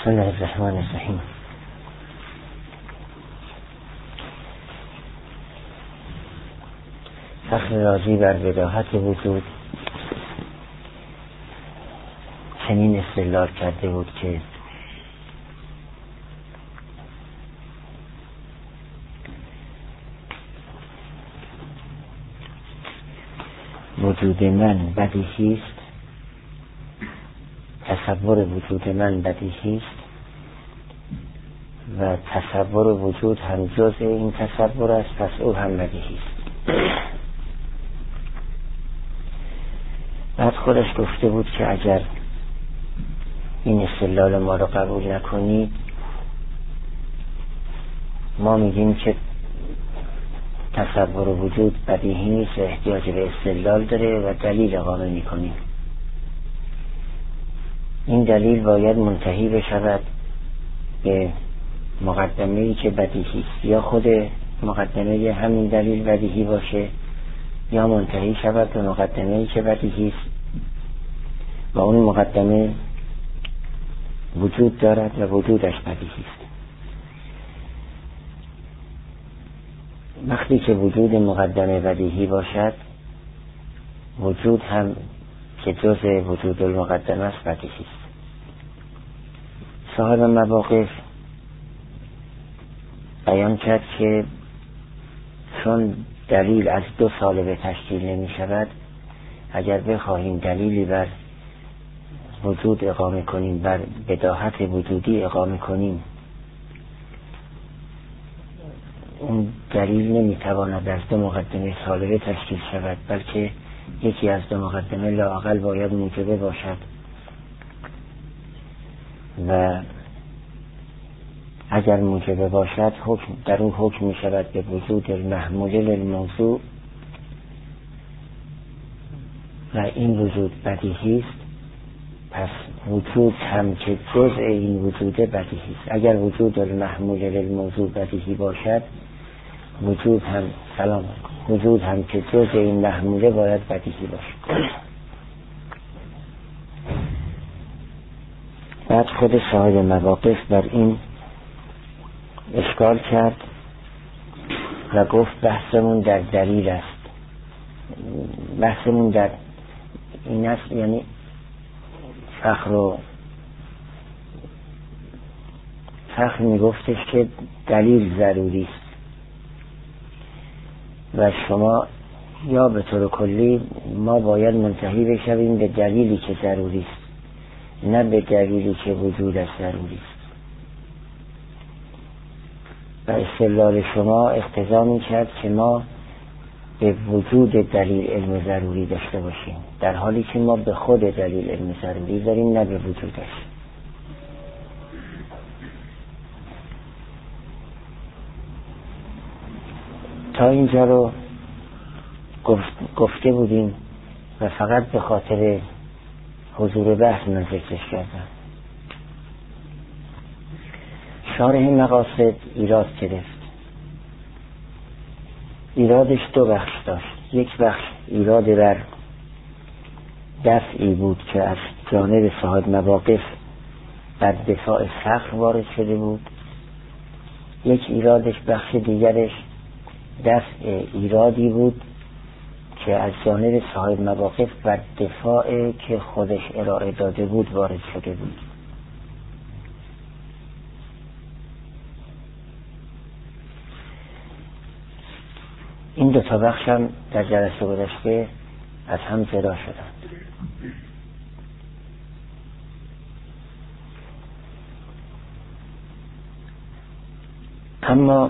بسم الله الرحمن الرحیم. فصل راضی بر بداهت وجود چنین استدلال کرده بود که وجود من بدیهی است، تصور وجود من بدیهی است و تصور وجود هم جز این تصور است، پس او هم بدیهی است. بعد خودش گفته بود که اگر این استدلال ما رو قبول نکنید، ما میگیم که تصور وجود بدیهی نیست و احتیاج به استدلال داره و دلیل اقامه میکنیم. این دلیل باید منتهی بشود به مقدمه‌ای که بدیهی است، یا خود مقدمه همین دلیل بدیهی باشه، یا منتهی شود به مقدمه‌ای که بدیهی است و اون مقدمه وجود دارد و وجودش بدیهی است. وقتی که وجود مقدمه بدیهی باشد، وجود هم که جز وجود المقدمه است بدیهی است. صاحب مواقف بیان کرد که چون دلیل از دو سالبه تشکیل نمی شود، اگر بخواهیم دلیلی بر وجود اقامه کنیم، بر بداهت وجودی اقامه کنیم، اون دلیل نمیتواند از دو مقدمه سالبه تشکیل شود، بلکه یکی از دو مقدمه لااقل باید موجبه باشد و اگر موجبه باشد در اون حکم می شود به وجود المحمول للموضوع و این وجود بدیهی است. پس وجود هم که جزء این وجود بدیهی است. اگر وجود المحمول للموضوع بدیهی باشد، وجود هم که جزء این محموله باید بدیهی باشد. بعد خود صاحب مواقف بر این اشکال کرد و گفت بحثمون در دلیل است، بحثمون در این است، یعنی فخر می گفتش که دلیل ضروری است و شما یا به طور کلی ما باید منتهی بشویم به دلیلی که ضروری است، نه به دلیلی که وجودش ضروری است. و استدلال شما اقتضا می کرد که ما به وجود دلیل علم ضروری داشته باشیم، در حالی که ما به خود دلیل علم ضروری داریم، نه به وجودش. تا اینجا رو گفته بودیم و فقط به خاطر حضور بحث من ذکرش کردم. شارح مقاصد ایراد گرفت. ایرادش دو بخش داشت. یک بخش ایراد بر دفعی بود که از جانب صاحب مواقف بر دفاع فقر وارد شده بود. یک ایرادش، بخش دیگرش دفع ایرادی بود که از جانب صاحب مواقف بر دفاع که خودش ارائه داده بود وارد شده بود. این دو تا بخش هم در جلسه گذشته از هم جدا شدند. اما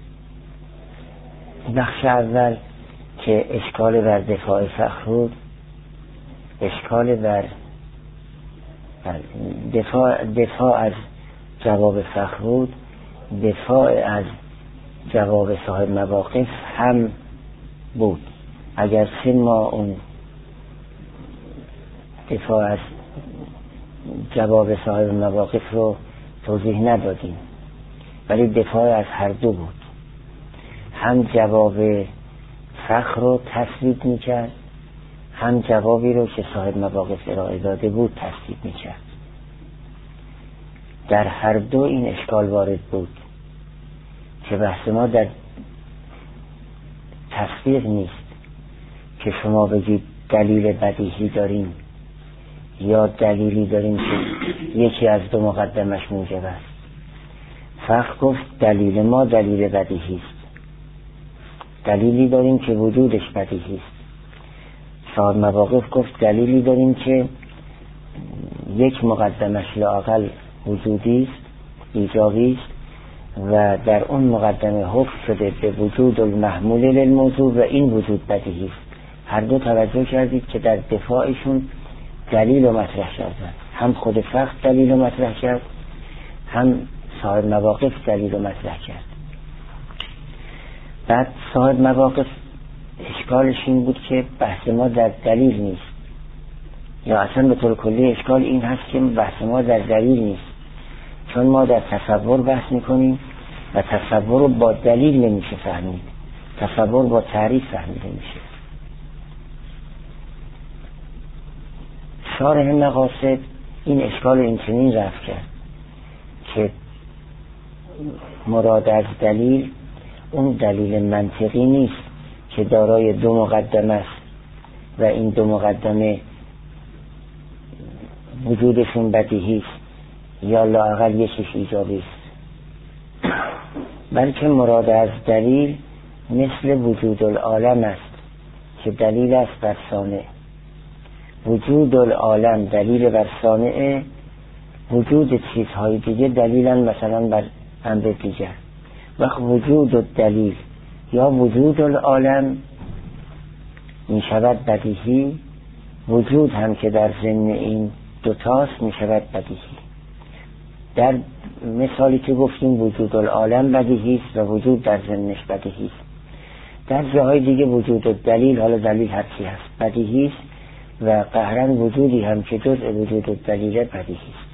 بخش اول که اشکال بر دفاع فخر بود، اشکال بر دفاع از جواب فخر بود، دفاع از جواب صاحب مواقف هم بود. اگر ما اون دفاع از جواب صاحب مواقف رو توضیح ندادیم، ولی دفاع از هر دو بود. هم جواب فخر رو تثبیت میکرد، هم جوابی رو که صاحب مواقف ارائه داده بود تثبیت میکرد. در هر دو این اشکال وارد بود که بحث ما در تصدیق نیست که شما بگید دلیل بدیهی داریم یا دلیلی داریم که یکی از دو مقدمش موجب است. فقط گفت دلیل ما دلیل بدیهی است، دلیلی داریم که وجودش بدیهی است. صاحب مواقف گفت دلیلی داریم که یک مقدمش لااقل وجودی است، ایجابی است و در اون مقدمه حکم شده به وجود المحمول للموضوع و این وجود بدیهی است. هر دو توجه کردید که در دفاعشون دلیل رو مطرح کردن، هم خود فقط دلیل رو مطرح کرد، هم صاحب مواقف دلیل رو مطرح کرد. بعد صاحب مواقف اشکالش این بود که بحث ما در دلیل نیست، یا اصلا به طور کلی اشکال این هست که بحث ما در دلیل نیست، چون ما در تصور بحث میکنیم و تصور رو با دلیل نمیشه فهمید، تصور با تعریف فهمیده میشه. شارح مقاصد این اشکال این چنین رفع کرد که مراد از دلیل اون دلیل منطقی نیست که دارای دو مقدمه است و این دو مقدمه وجودشون بدیهی است یا لااقل یکیش ایجابی است، بلکه مراد از دلیل مثل وجود العالم است که دلیل است بر صانع. وجود العالم دلیل بر صانع، وجود چیزهای دیگه دلیلن مثلا بر امر دیگر. وقت وجود الدلیل یا وجود العالم می شود بدیهی، وجود هم که در ضمن این دوتاست می شود بدیهی. در مثالی که گفتیم وجود العالم بدیهی است و وجود در ضمنش بدیهی است. در جاهای دیگه وجود الدلیل، حالا دلیل هرچی هست، بدیهی است و قهرن وجودی هم که جزء وجود الدلیل بدیهی است.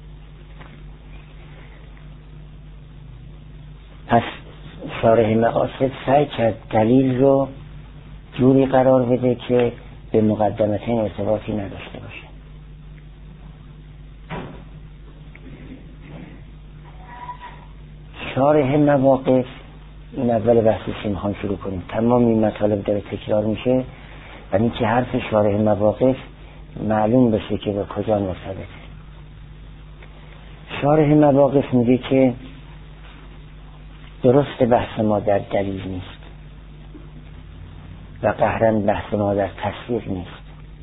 پس شارح مقاصد سعی کرد دلیل رو جوری قرار بده که به مقدمتین ارتباطی نداشته باشه. شارح مواقف، این اول بحثی که میخوام شروع کنیم، تمام این مطالب داره تکرار میشه و این که حرف شارح مواقف معلوم بشه که به کجا مرتبطه. شارح مواقف میگه که درست بحث ما در دلیل نیست و قهرن بحث ما در تصدیق نیست،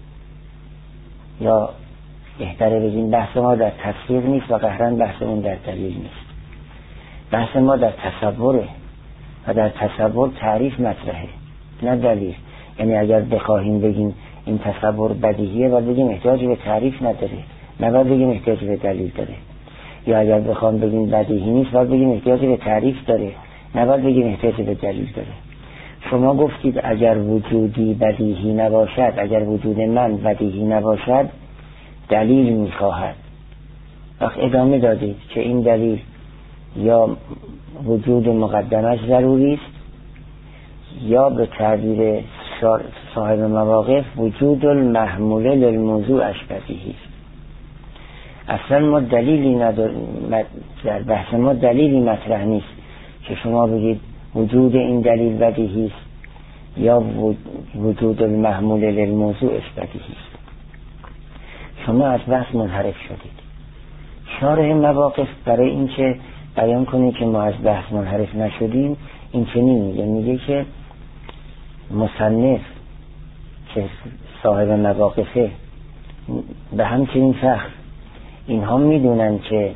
یا بهتره بگیم بحث ما در تصدیق نیست و قهرن بحثمون در دلیل نیست. بحث ما در تصوره و در تصور تعریف مطرحه نه دلیل. یعنی اگر بخواهیم بگیم این تصور بدیهیه باید بگیم احتیاجی به تعریف نداره، نه باید بگیم احتیاجی به دلیل داره. یا اگر بخوام بگیم بدیهی نیست باید بگیم احتیاجی به تعریف داره، نه باید بگیم احتیاجی به دلیل داره. شما گفتید اگر وجودی بدیهی نباشد، اگر وجود من بدیهی نباشد دلیل میخواهد. وقت ادامه دادید که این دلیل یا وجود مقدمش ضروری است یا به تعبیر صاحب مواقف وجود المحمول للموضوعش بدیهی است. اصلا ما دلیلی نداریم، در بحث ما دلیلی مطرح نیست که شما بگید وجود این دلیل بدیهی است یا وجود المحمول للموضوعش بدیهی است. شما از بحث منحرف شدید. شارح مواقف برای اینکه بیان کنه که ما از بحث منحرف نشدیم این چنین میگه که مصنف که صاحب مواقفه به همچنین فخر اینها میدونن که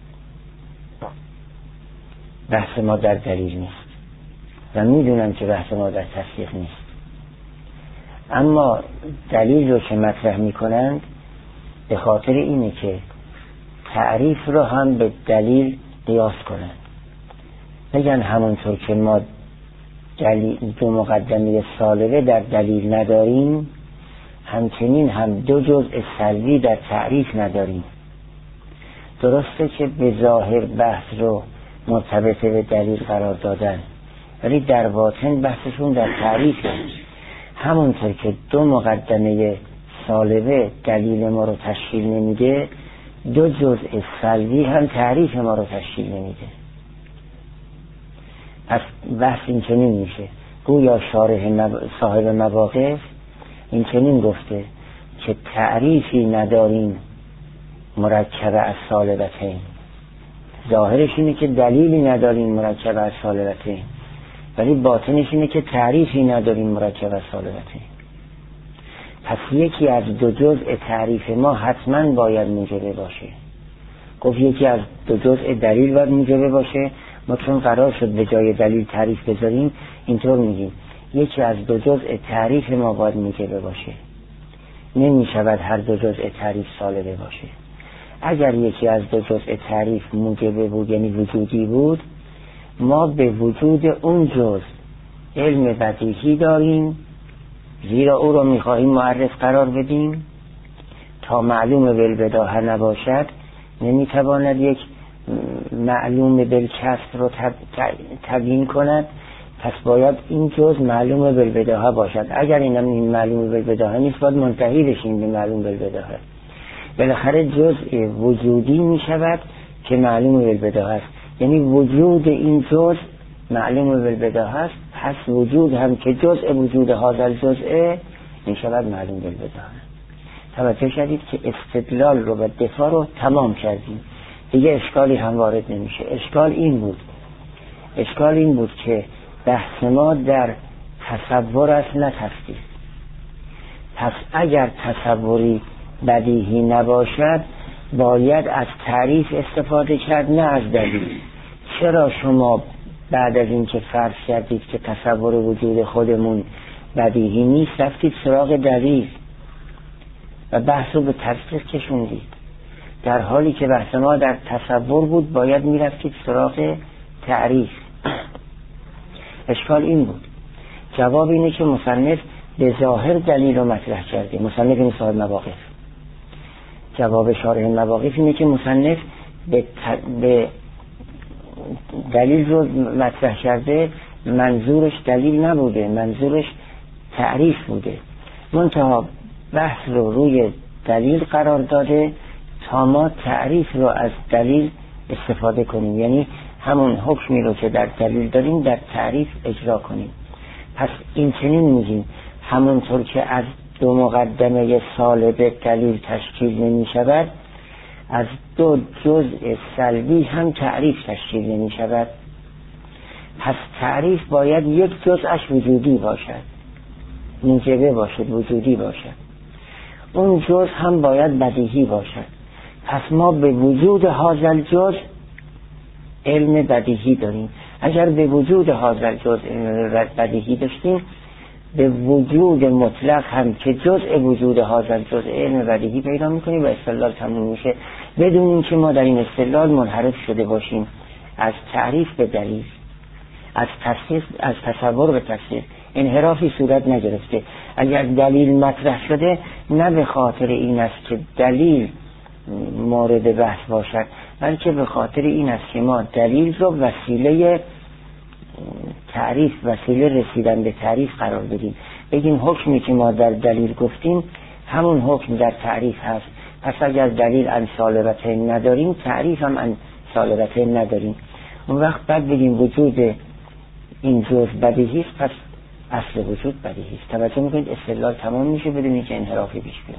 بحث ما در دلیل نیست و میدونن که بحث ما در تصدیق نیست، اما دلیل رو که مطرح میکنند به خاطر اینه که تعریف رو هم به دلیل قیاس کنند. بگن همونطور که ما دو مقدمه سالبه در دلیل نداریم همچنین هم دو جزء سلبی در تعریف نداریم. درسته که به ظاهر بحث رو مرتبط به دلیل قرار دادن ولی در باطن بحثشون در تعریفه. همونطور که دو مقدمه سالبه دلیل ما رو تشکیل نمیده دو جزء سلبی هم تعریف ما رو تشکیل نمیده. پس بحث این چنین میشه، گویا صاحب مواقف این چنین گفته که تعریفی نداریم مرکب از سالبتین. ظاهرش اینه که دلیلی نداریم مرکب از سالبتین، ولی باطنش اینه که تعریفی نداریم مرکب از سالبتین. پس یکی از دو جزء تعریف ما حتما باید موجبه باشه. گفت یکی از دو جزء دلیل باید موجبه باشه. ما چون قرار شد به جای دلیل تعریف بذاریم اینطور میگیم یکی از دو جزء تعریف ما باید موجبه باشه. نمی شود هر دو جزء تعریف سالبه باشه. اگر یکی از دو جزء تعریف موجبه بود یعنی وجودی بود، ما به وجود اون جزء علم بدیهی داریم، زیرا او رو میخواهیم معرف قرار بدیم. تا معلوم بالبداهه نباشد نمیتواند یک معلوم بالکسب رو تبیین کند. پس باید این جزء معلوم بالبداهه باشد. اگر این معلوم بالبداهه نیست باید منتهی بشیم به معلوم بالبداهه. بالاخره جزء وجودی میشود که معلوم بالبداهه است، یعنی وجود این جزء معلوم بالبداهه است. پس وجود هم که جزء وجود هذا الجزء میشود معلوم بالبداهه. توجه شدید که استدلال رو و دفاع رو تمام کردیم، دیگه اشکالی هم وارد نمیشه. اشکال این بود که بحث ما در تصور است نه تصدیق. پس اگر تصوری بدیهی نباشد باید از تعریف استفاده کرد نه از دلیل. چرا شما بعد از این که فرض کردید که تصور وجود خودمون بدیهی نیست رفتید سراغ دلیل و بحث رو به تصدیق کشوندید، در حالی که بحث ما در تصور بود باید میرفتید سراغ تعریف. اشکال این بود. جواب اینه که مصنف به ظاهر دلیل رو مطرح کرده. مصنف این صاحب مواقف. جواب شارح مواقف اینه که مصنف به دلیل رو مطرح کرده، منظورش دلیل نبوده، منظورش تعریف بوده. منتها بحث رو روی دلیل قرار داده تا ما تعریف رو از دلیل استفاده کنیم، یعنی همون حکمی رو که در دلیل داریم در تعریف اجرا کنیم. پس این چنین میگیم همونطور که از دو مقدمه سالب دلیل تشکیل نمی شود، از دو جزء سلبی هم تعریف تشکیل نمی شود. پس تعریف باید یک جزءش وجودی باشد، موجبه باشد، وجودی باشد. اون جزء هم باید بدیهی باشد. پس ما به وجود هذا الجزء علم بدیهی داریم. اگر به وجود هذا الجزء بدیهی داشتیم، به وجود مطلق هم که جزء وجود هذا الجزء علم بدیهی پیدا میکنیم و استدلال تموم میشه، بدون اینکه ما در این استدلال منحرف شده باشیم از تعریف به دلیل، از تصور به تصدیق. انحرافی صورت نگرفته. اگر دلیل مطرح شده نه به خاطر این است که دلیل مورد بحث باشد، بلکه به خاطر این است که ما دلیل رو وسیله تعریف، وسیله رسیدن به تعریف قرار بدیم. بگیم حکمی که ما در دلیل گفتیم همون حکم در تعریف هست. پس اگر دلیل ان سالبتین نداریم، تعریف هم ان سالبتین نداریم. اون وقت بعد بگیم وجود این جزء بدیهی است، پس اصل وجود بدیهی است. توجه میکنید استدلال تمام میشه بدون اینکه انحرافی پیش بیاد.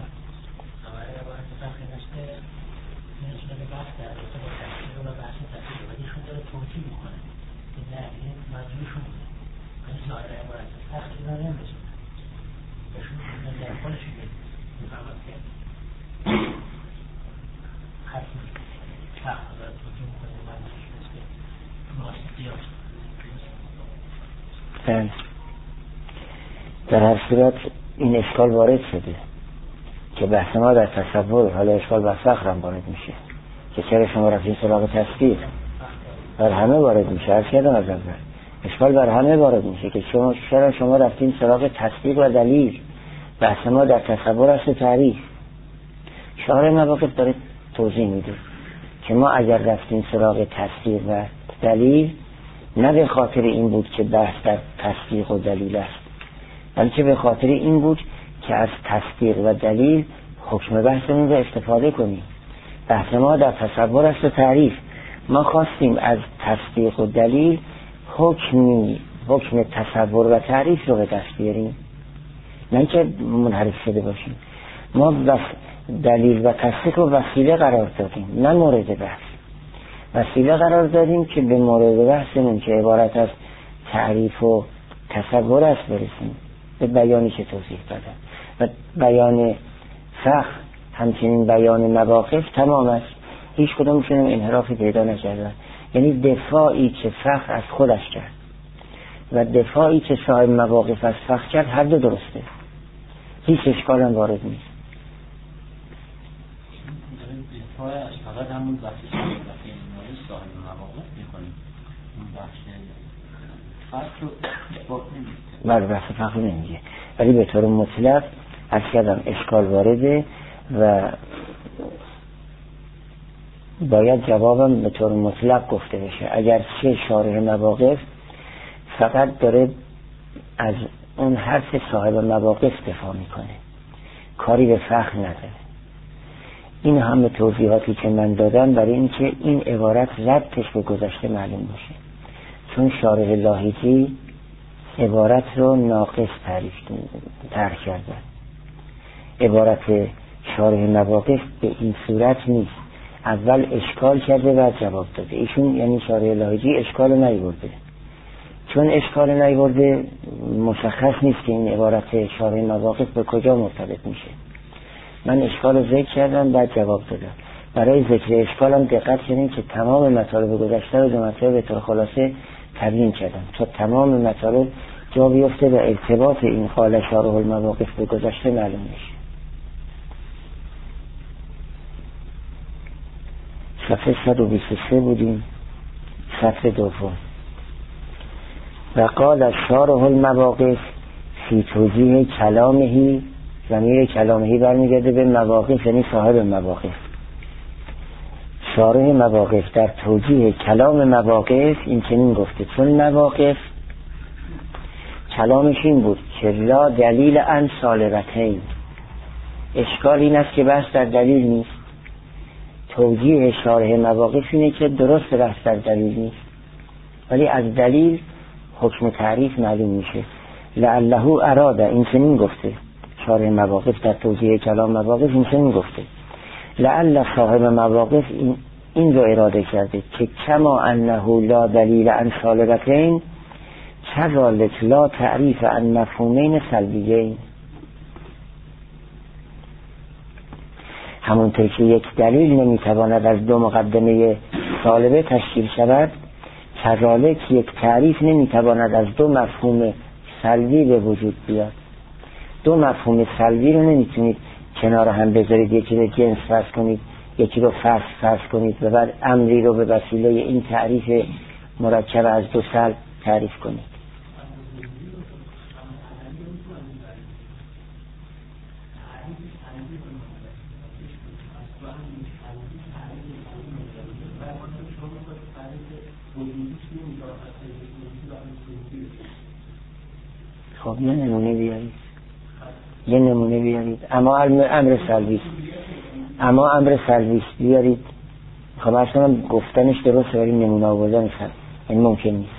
در هر صورت این اشکال وارد شده که بحث ما در تصور، حالا اشکال بر فقر هم وارد میشه که چرا شما رفتین سراغ تصدیق. بر همه وارد میشه. هر چیزی از اول اشکال بر همه وارد میشه که چرا شما رفتین سراغ تصدیق و دلیل. بحث ما در تصور است و تعریف. شارح مواقف داره توضیح میده که ما اگر رفتیم سراغ تصدیق و دلیل نه به خاطر این بود که بحث در تصدیق و دلیل است، بلکه به خاطر این بود که از تصدیق و دلیل حکم بحثمون رو استفاده کنیم. بحث ما در تصور است و تعریف. ما خواستیم از تصدیق و دلیل حکم تصور و تعریف رو به دست بیاریم، نه که منحرف شده باشیم. ما بس دلیل و تصدیق و وسیله قرار دادیم، نه مورد بحث. وسیله قرار دادیم که به مورد بحثمون که عبارت از تعریف و تصور است برسیم، به بیانی که توضیح دادم. و بیان فقه همچنین بیان مواقف تمام است، هیچ کدومشون انحرافی پیدا نکردن. یعنی دفاعی که فقه از خودش کرد و دفاعی که صاحب مواقف از فقه کرد، هر دو درسته، هیچ اشکال هم وارد نیست. دفاع از فقط همون بحثی که صاحب مواقف میکنیم، اون بحث فقه رو اثبات نمیده. بله، بحث فقه نمیگه، ولی به طور مطلق از کردم اشکال وارده و باید جوابم به طور مطلق گفته بشه. اگر چه شارح مواقف فقط داره از اون حرف صاحب مواقف دفاع میکنه، کاری به فقه نداره. این همه توضیحاتی که من دادم برای اینکه این عبارت ربطش به گذشته معلوم باشه، چون شارح لاحقی عبارت رو ناقص طرح کردن. عبارت شارح مواقف به این صورت نیست، اول اشکال کرده و جواب داده. ایشون یعنی شارح لاحقی اشکال نیورده، چون اشکال نیورده مشخص نیست که این عبارت شارح مواقف به کجا مرتبط میشه. من اشکال رو ذکر کردم بعد جواب دادم. برای ذکر اشکالم دقت کنید که تمام مطالب گذشته رو دو مطلب به طور خلاصه تبیین کردم تا تمام مطالب جا بیفته و ارتباط این قال شارح المواقف به گذشته معلوم میشه. صفحه 123 بودیم، صفحه دوم. و قال شارح المواقف فی توجیه کلامهی، ضمیر کلامهی برمیگرده به مواقف، یعنی صاحب مواقف. شارح مواقف در توجیه کلام مواقف این چنین گفته، چون مواقف کلامش این بود که لا دلیل ان سالبتین، اشکال این است که بحث در دلیل نیست. توجیه شارح مواقف اینه که درست بحث در دلیل نیست، ولی از دلیل حکم تعریف معلوم میشه. لعله اراده، این چنین گفته شارح مواقف در توجیه کلام مواقف، این چنین گفته لعل صاحب مواقف این رو اراده کرده که کما انه لا دلیل ان سالبتین کذالک لا تعریف ان مفهومین سلبیین. همونطور که یک دلیل نمیتواند از دو مقدمه سالبه تشکیل شود، کذالک یک تعریف نمیتواند از دو مفهوم سلبی به وجود بیاد. دو مفهوم سلبی رو نمیتونید کنار هم بذارید، یکی رو جنس فرض کنید، یکی رو فصل فرض کنید و بعد امری رو به وسیله این تعریف مرکب از دو سلب تعریف کنید. خب یه نمونه بیارید. اما امر سلبی بیارید. خب اصلا گفتنش درسته ولی نمونه آوردنش این ممکن نیست.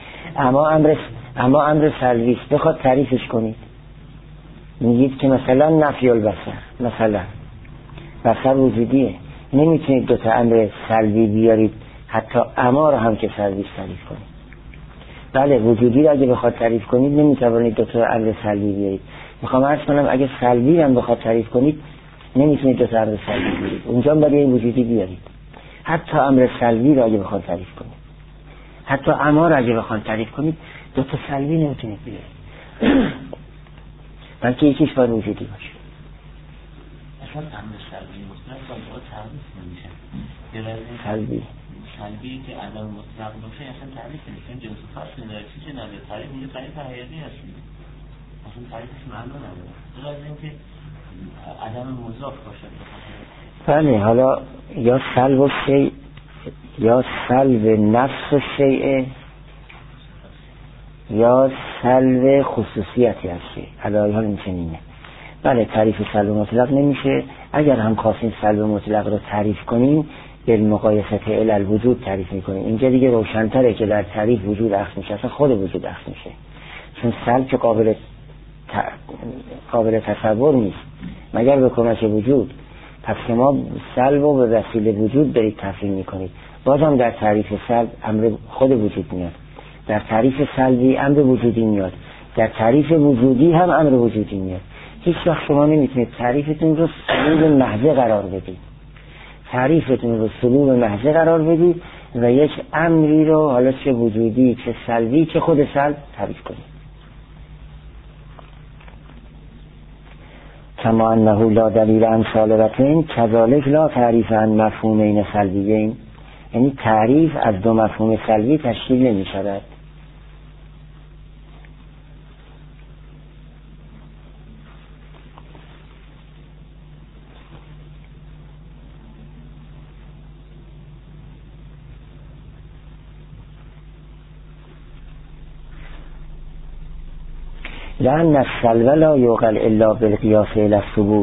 اما امر سلبی بخواد تعریفش کنید، میگید که مثلا نفی البصر، مثلا بصر وجودیه، نمیتونید دو تا امر سلبی بیارید حتی اما رو هم که سلبی تعریف کنید. بله وجودی رو اگه بخواد تعریف کنید نمیتوانید دو تا امر سلبی بیارید. میخوام عرض کنم اگه سلبی هم بخواد تعریف کنید نمیتونید دو تا امر سلبی بیارید، اونجا باید این وجودی بیارید. حتی امر سلبی رو اگه بخواد تعریف کنید، حتی اما رو اگه بخواد تعریف کنید، دو تا سلبی نمیتونید بیارید، بلکه یکیش باید وجودی باشه. اصلا امر سلبی مطلق با تعریف نمیشه. سلبی که عدم مطلق باشه اصلا تعریف نمیشه، جنس فصل نداره، چیزی نداره، تعریف میگه تعریف حقیقی هست، اصلا تعریفش معنی نداره، لازم اینکه عدم مضاف باشه. بله، حالا یا سلب الشیء یا سلب نفس الشیء یا سلب خصوصیتی از شیء، علاوه این چنینه. بله تعریف سلب مطلق نمیشه، اگر هم خواستیم سلب مطلق رو تعریف کنیم به مقایسه علل وجود تعریف میکنیم. اینجا دیگه روشن‌تره که در تعریف وجود اخذ میشه، اصلا خود وجود اخذ میشه، چون سلب که قابل تصور نیست مگر به کمک وجود. پس شما سلب و به وسیله وجود دارید تفهیم میکنید. بازم در تعریف سلب امر خود وجود میاد، در تعریف سلبی امر وجودی میاد، در تعریف وجودی هم امر وجودی میاد. هیچ وقت شما نمیتونید تعریفتون رو سلوب محضه قرار بدید، تعریفتون رو سلوب محضه قرار بدید و یک امری رو حالا چه وجودی چه سلبی چه خود سلب تعریف کنید. کما انه لا دلیل عن سالبتین کذالک لا تعریف عن مفهومین سلبیین، یعنی تعریف از دو مفهوم سلبی تشکیل نمی شود. لأن السلب لا يعقل الا بالقياس الى الثبوت.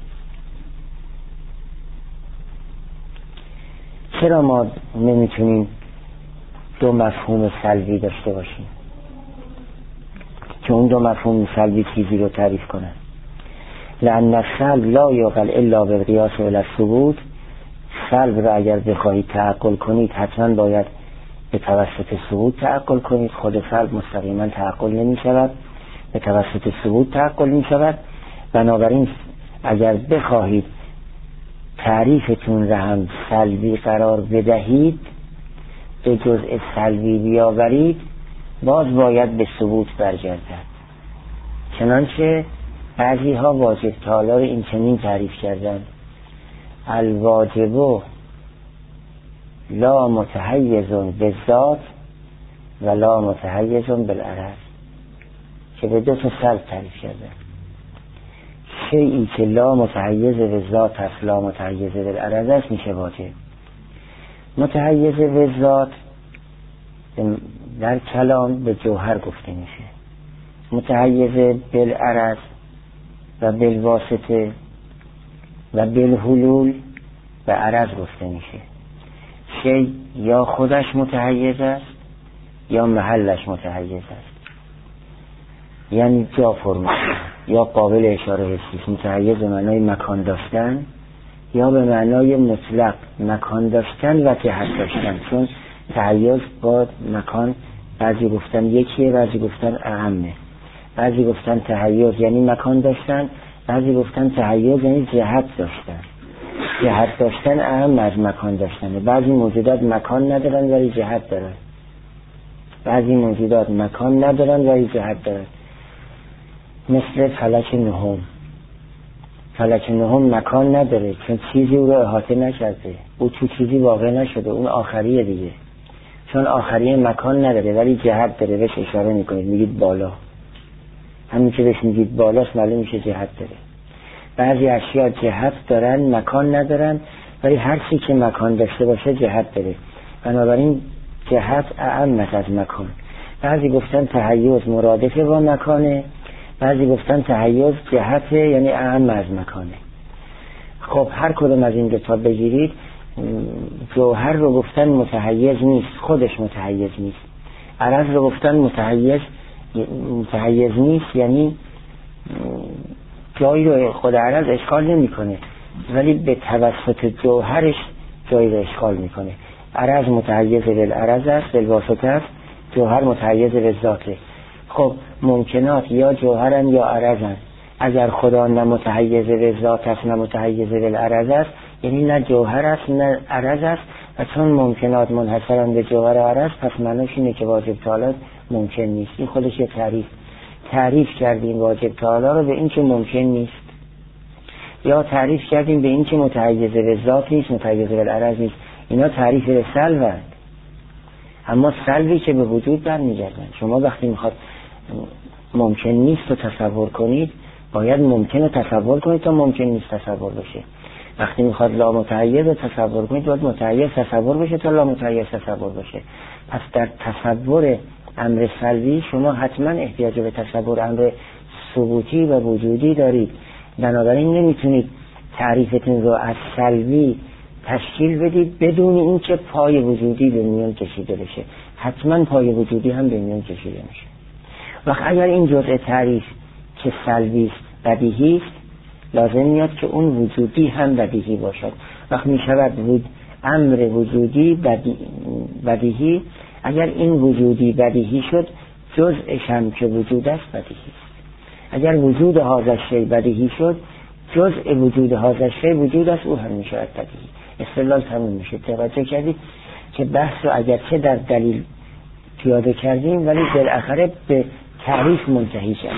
چرا ما نمیتونیم دو مفهوم سلبی داشته باشیم که اون دو مفهوم سلبی چیزی رو تعریف کنن؟ لأن السلب لا يعقل الا بالقياس الى الثبوت. سلب رو اگر بخواهید تعقل کنید حتما باید به توسط ثبوت تعقل کنید. خود سلب مستقیما تعقل نمی شود، به توسط ثبوت تعقل می شود. بنابراین اگر بخواهید تعریفتون را هم سلبی قرار بدهید، به جزء سلبی بیاورید، باز باید به ثبوت برگردد. چنانچه بعضی ها واجب تعالی رو این چنین تعریف کردن: الواجب لا متحیز بالذات و لا متحیز بالعرض، که به دو تا سلب تعریف کردن. شیئی که لا متحیز بالذات هست لا متحیز بالعرض است میشه واجب. متحیز بالذات در کلام به جوهر گفته میشه، متحیز بالعرض و بالواسطه و بالحلول به عرض گفته میشه. شی یا خودش متحیز است یا محلش متحیز است، یعنی جا فرم یا قابل اشاره حسی. متحیز به معنای مکان داشتن یا به معنای مطلق مکان داشتن و جهت داشتن، چون تحیز با مکان بعضی گفتن یکیه، بعضی گفتن اعمه. بعضی گفتن تحیز یعنی مکان داشتن، بعضی گفتن تحیز یعنی جهت داشتن. جهت داشتن اهم از مکان داشتنه. بعضی موجودات مکان ندارن ولی جهت دارن، بعضی موجودات مکان ندارن ولی جهت دارن. مثل فلک نهم. فلک نهم مکان نداره چون چیزی او رو احاطه نکرده، او تو چیزی واقع نشده، اون آخریه دیگه. چون آخریه مکان نداره ولی جهت داره، بهش اشاره میکنید میگید بالا، همین که بهش میگید بالاست معلوم میشه جهت داره. بعضی اشیاء جهت دارن مکان ندارن، ولی هر چی که مکان داشته باشه جهت داره، بنابراین جهت اعم از مکان. بعضی گفتن تحیز مرادفه با مکانه، بعضی گفتن تحیز جهته یعنی اعم از مکانه. خب هر کدوم از این دو تا بگیرید، جوهر رو گفتن متحیز نیست، خودش متحیز نیست. عرض رو گفتن متحیز نیست، یعنی جایی رو خود عرض اشغال نمی کنه ولی به توسط جوهرش جایی رو اشغال میکنه. عرض متحیز بالعرض است، بالواسطه است، جوهر متحیز بالذاته. خب ممکنات یا جوهرن یا عرضن. اگر خدا نه متحیز بالذات است نه متحیز بالعرض است، یعنی نه جوهر است نه عرض است، و چون ممکنات منحصرن به جوهر و عرض، پس معنیش اینه که واجب تعالی ممکن نیست. این خودش یه تعریف کردیم واجب تعالی رو به این که ممکن نیست، یا تعریف کردیم به این که متحیز بالذات نیست متحیز بالعرض نیست. اینا تعریف به سلبند، اما سلبی که به وجود برمیگردن. شما وقتی میخواد ممکن نیست رو تصور کنید، باید ممکن رو تصور کنید تا ممکن نیست تصور بشه. وقتی میخواد لا متحیز رو تصور کنید، باید متحیز تصور بشه تا لا متحیز تصور بشه. پس در تصور امر سلبی شما حتما احتیاج به تصور امر ثبوتی و وجودی دارید. بنابراین نمیتونید تعریفتون رو از سلبی تشکیل بدید بدون اینکه پای وجودی به میان کشیده بشه. حتما پای وجودی هم به میان کشیده میشه. وقت اگر این جزء تعریف که سلبی است بدیهی است، لازم میاد که اون وجودی هم بدیهی باشد. وقت میشود امر وجودی بدیهی، اگر این وجودی بدیهی شد، جزءش هم که وجود است بدیهی است. اگر وجود هذا شیء بدیهی شد، جزء وجود هذا شیء وجود است، او هم میشود بدیهی. استدلال تموم میشه. توجه کردید که بحث رو اگرچه در دلیل پیاده کردیم ولی بالاخره به تعریف منتهی شد.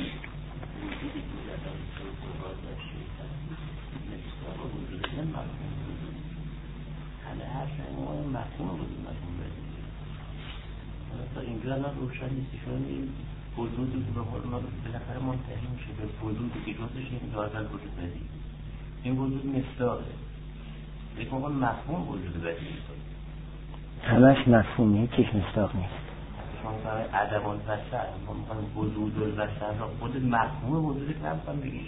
اینجا الان روشن نیستی شون این وجودی که به قول ما بالاخره منتهی میشه به وجودی که جزش این دارد وجود بدی. این وجود مصداقه. لیکن اون مفهوم وجود بدی همش مفهومه، هیچیش مصداق نیست. شما برای عدم البصر ما میخوایم وجود البصر را خود مفهوم وجودی که نمیخوایم بگیم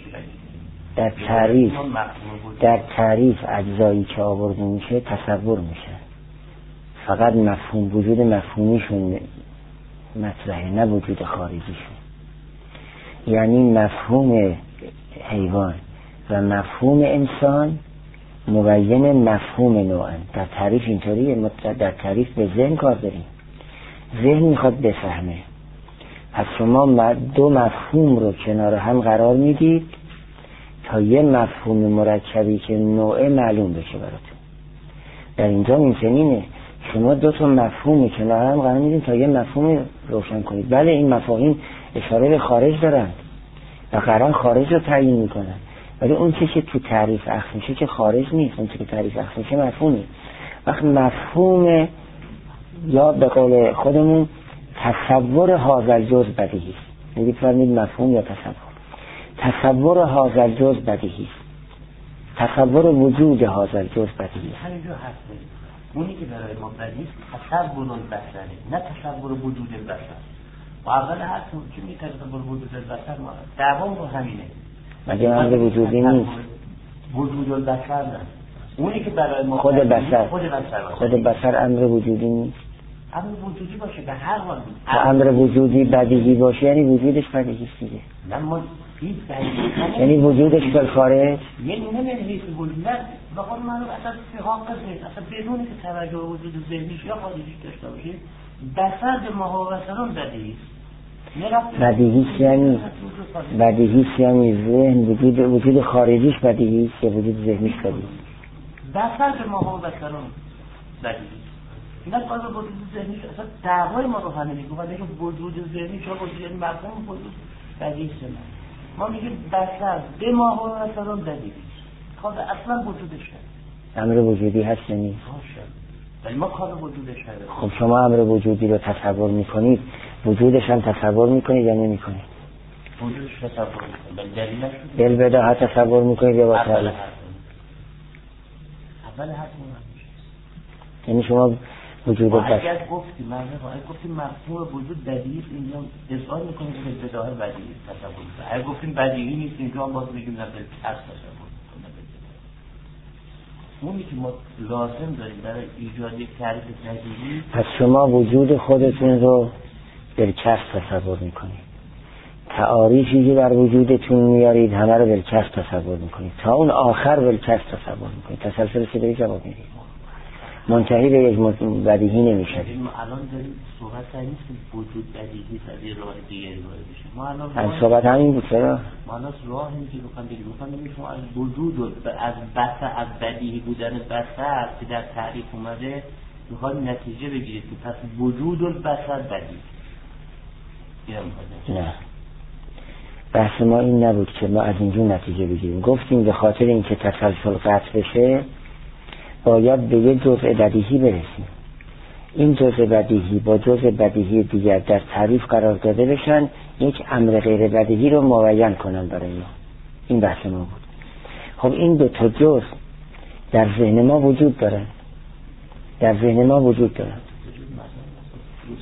در تعریف اجزایی که آورده میشه تصور میشه. فقط مفهوم، وجود مفهومیشون مطرحه، نه وجود خارجیشون. یعنی مفهوم حیوان و مفهوم انسان مبین مفهوم نوعن. در تعریف اینطوریه، در تعریف به ذهن کار داریم، ذهن میخواد بفهمه. پس شما دو مفهوم رو کنار هم قرار میدید تا یه مفهوم مرکبی که نوعه معلوم بشه براتون. در اینجا اینچنینه، شما دو تا مفهوم کنار هم قرار میدید تا یه مفهوم روشن کنید. بله این مفاهیم اشاره به خارج دارن و قرار خارج رو تعیین میکنن، ولی اون چیزی که تو تعریف اخذ میشه که خارج نیست، اون چیزی که تعریف اخذ میشه مفهومی. وقت مفهوم یا به قول خودمون تصور هذا الجزء بدیهی است. میگید فرمید مفهوم یا تصور هذا الجزء بدیهی است. تصور وجود هذا الجزء بدیهی است. همینجا هست. اونی که برای ما بدیهی است تصور البصر، نه تصور وجود البصر. و اول هست که می تصور وجود البصر ما دوام رو همینه. مگه امر وجودی نیست؟ وجود البصر نه. اونی که برای ما خود بصر امر وجودی نیست. امر وجودی باشه به هر حال. امر وجودی بدیهی باشه یعنی وجودش بدیهی است دیگه. نه ما یعنی وجودش به خارج. یعنی نمیشه وجود. نه بقول من اصلا سیاق نیست. اصلا بدون که توجه وجود ذهنیش یا خارجیش داشته باشه، بصر ماهوترون بدیهی است. بدیهی یعنی ذهن وجود خارجیش بدیهی است یا وجود ذهنیش بدیهی است؟ بصر ماهوترون بدیهی. نه باز وجود ذهنی اصلا دعوای ما رو همه میگه ولی وجود ذهنی چون وجود یعنی مفهوم وجود بدیهی است. ما میگیم بصر به ماهوترون بدیهی است. خود اصلا وجودش هست. امر وجودی هست یعنی ولی ما کار وجودش هست. خب شما امر وجودی رو تصور میکنید، وجودش هم تصور میکنید یا نمیکنید؟ وجودش تصور میکنید. دلیلش بالبداهه تصور میکنید یا با تعریف؟ اول هست یعنی شما وجود بس اگر گفتیم مفهوم وجود بدیهی است، اینجا اظهار میکنید که بداهه بدیهی تصور میکنید. اگر گفتیم بدیهی نیست اینجا هم باز میگیم نه به ترس تصور میکنید. اونی که ما لازم داریم برای ایجاد یک تعریف بدیهی، پس شما وجود خودتون رو بالکسب تصور میکنید، تعاریفی که بر وجودتون میارید همه رو بالکسب تصور میکنید، تا اون آخر بالکسب تصور میکنید. تسلسل چه جواب میدید؟ منتهی به یک بدیهی نمیشه. ما الان داریم صحبت کنیم که وجود بدیهی از یه راه دیگری وارد بشه. ما الان صحبت همین بود. چرا؟ ما الان راه اینجوری بکنیم شما از وجود از بصر، از بدیهی بودن بصر که در تعریف اومده میخواد نتیجه بگیرید که پس وجود البصر بدیهی. نه. بحث ما این نبود که ما از اینجور نتیجه بگیریم. گفتیم به خاطر اینکه تسلسل قطع بشه باید به یه جزء بدیهی برسیم. این جزء بدیهی با جزء بدیهی دیگر در تعریف قرار داده بشن، یک امر غیر بدیهی رو مبین کنن برای ما. این بحث ما بود. خب این دو تا جزء در ذهن ما وجود دارن. وجود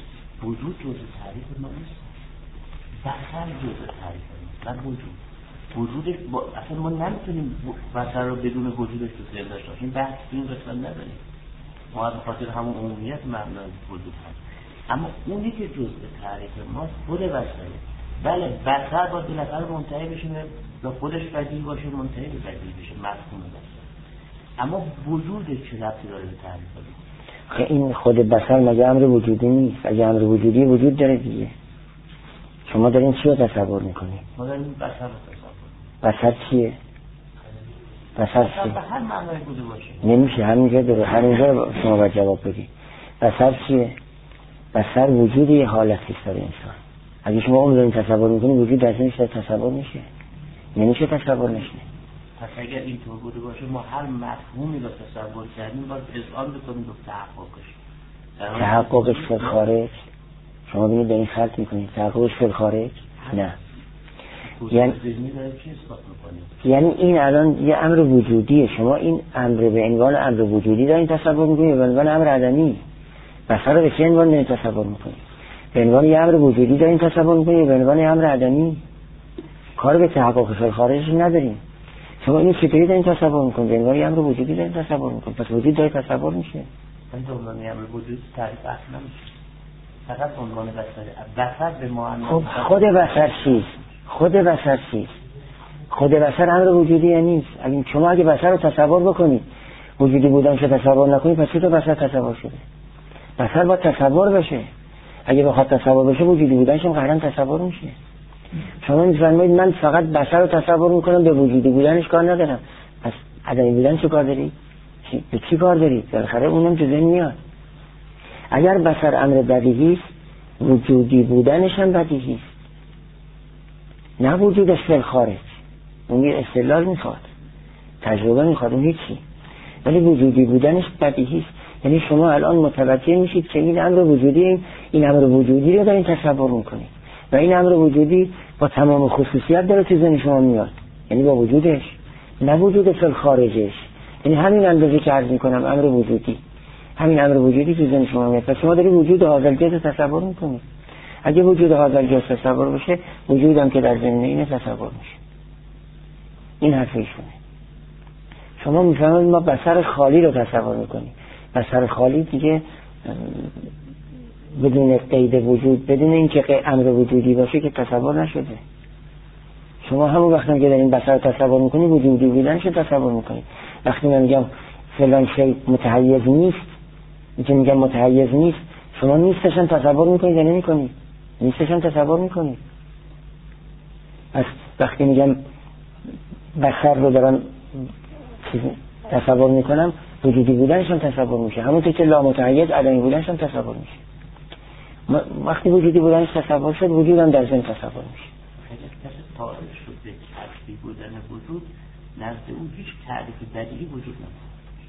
جزء تعریف ما نیست. بصر جزء تعریف ما، نه وجود. وجودش اصلا ما نمیتونیم بصر رو بدون وجودش تو ذهن داشته باشیم. بحث این قسمت نداریم. ما به خاطر همون عمومیت مبنای وجود هست. اما اونی که جزء تعریف ماست خود بصره. بله بصر باید بالاخره منتهی بشه به خودش بدیهی باشه، منتهی به بدیهی بشه، مفهوم بصر. اما وجودش چه ربطی داره به تعریف ما؟ این خود بصر مگه امر وجودی نیست؟ اگه امر وجودی وجود داره دیگه. شما دارین چی رو تصور میکنید؟ ما داریم بصر رو تصور. بصر چیه؟ بصر چیه؟ به هر معنای بوده باشه. نمیشه همینجا داره، همینجا شما باید جواب بدید. بصر چیه؟ بصر وجود یه حالتی است برای انسان. اگه شما اون رو تصور میکنید وجود در ذهنش تصور میشه. نمیشه تصور نشه. پس اگر اینطور بوده باشه ما هر مفهومی رو تصور کردیم باید اذعان بکنیم به تحققش. تحققش فی الخارج. شما ببینید دارین خلط میکنید. تحققش فی الخارج؟ نه. یعنی این الان یه امر وجودیه. شما این امر به عنوان امر وجودی دارین تصور میکنید به عنوان امر عدمی. بصر رو به چه عنوان دارین تصور میکنید؟ به عنوان یه امر وجودی دارین تصور میکنید به عنوان امر عدمی؟ کار به تحقق فی الخارج ندارین. شما اینو چطوری دارین تصور میکنید؟ به عنوان یه امر وجودی دارین تصور میکنید. پس وجود داره تصور میشه. این عنوان امر وجودی تعریف اصلا نمیشه. فقط عنوان بصر به معنی خود بصر چیست؟ خود بصر چیست؟ خود بصر امر وجودی نیست. شما اگه بصر رو تصور بکنید وجودی بودنش رو تصور نکنید پس چطور بصر تصور شده؟ بصر باید تصور بشه. اگه بخواد تصور بشه وجودی بودنش هم قطعاً تصور میشه. شما میفرمایید من فقط بصر رو تصور میکنم به وجودی بودنش کار ندارم. پس عدمی بودن چه کار دارید؟ به چی کار دارید؟ بالاخره اونم تو ذهن میاد. اگر بصر امر بدیهی است وجودی بودنش هم بدیهی است. نه وجودش فی الخارج. اون یه استدلال میخواد، تجربه میخواد، اون هیچی. ولی وجودی بودنش بدیهی است. یعنی شما الان متوجه میشید که این امر وجودی، این امر وجودی رو دارین تصور میکنید و این امر وجودی با تمام خصوصیت داره تو ذهن شما میاد. یعنی با وجودش، نه وجود فی الخارجش. یعنی همین اندازه که عرض میکنم امر وجودی، همین امر وجودی تو ذهن شما میاد. پس شما دارید وجود حاضرگیت رو تصور میکنید. اگه وجود حاضرگیت تصور بشه وجودم که در ذهن اینه تصور میشه. این حرف ایشونه. شما میفهمید ما بصر خالی رو تصور میکنیم. بصر خالی دیگه بدون قید وجود، بدون اینکه امر وجودی باشه که تصور نشده. شما همون وقتی که دارین بصر تصور میکنید وجودی بودنش تصور میکنید. وقتی من میگم فلان شی متحیز نیست، میگم متحیز نیست، شما نیستشن تصور میکنید یا نمیکنید؟ نیستشن تصور میکنید. پس وقتی میگم بصر رو دارم تصور میکنم وجودی بودنشون تصور میشه. همونطور که لامتحیز عدمی بودنشون تصور میشه. وقتی وجودی بودنش تصور شد وجودم در ذهن تصور میشه. کسی تعریف شد به کسبی بودن وجود، نزد اون هیچ تعریف بدیهی وجود نداره.